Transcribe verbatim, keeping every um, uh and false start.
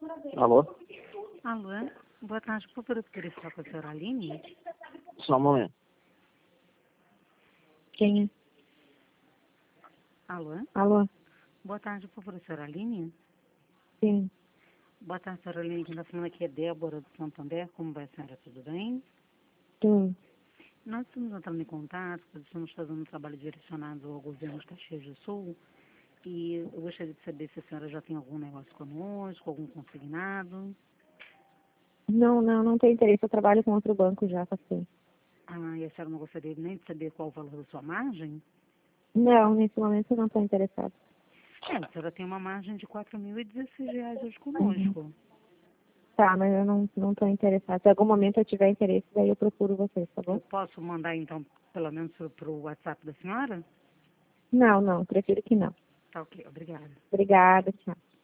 Alô? Alô, boa tarde, por favor, eu queria falar com a senhora Aline. Só um momento. Quem é? Alô, Alô? boa tarde, por favor, senhora Aline. Sim. Boa tarde, senhora Aline, quem está falando aqui é Débora do Santander, como vai, senhora, tudo bem? Sim. Nós estamos entrando em contato, pois estamos fazendo um trabalho direcionado ao governo de Caxias do Sul, e eu gostaria de saber se a senhora já tem algum negócio conosco, algum consignado. Não, não, não tenho interesse. Eu trabalho com outro banco já, passei. Ah, e a senhora não gostaria nem de saber qual o valor da sua margem? Não, nesse momento eu não estou interessada. É, a senhora tem uma margem de quatro mil e dezesseis reais hoje Uhum. conosco. Tá, mas eu não não estou interessada. Se em algum momento eu tiver interesse, daí eu procuro vocês, tá Eu bom? posso mandar, então, pelo menos para o WhatsApp da senhora? Não, não, prefiro que não. Tá ok, obrigada. Obrigada, tchau.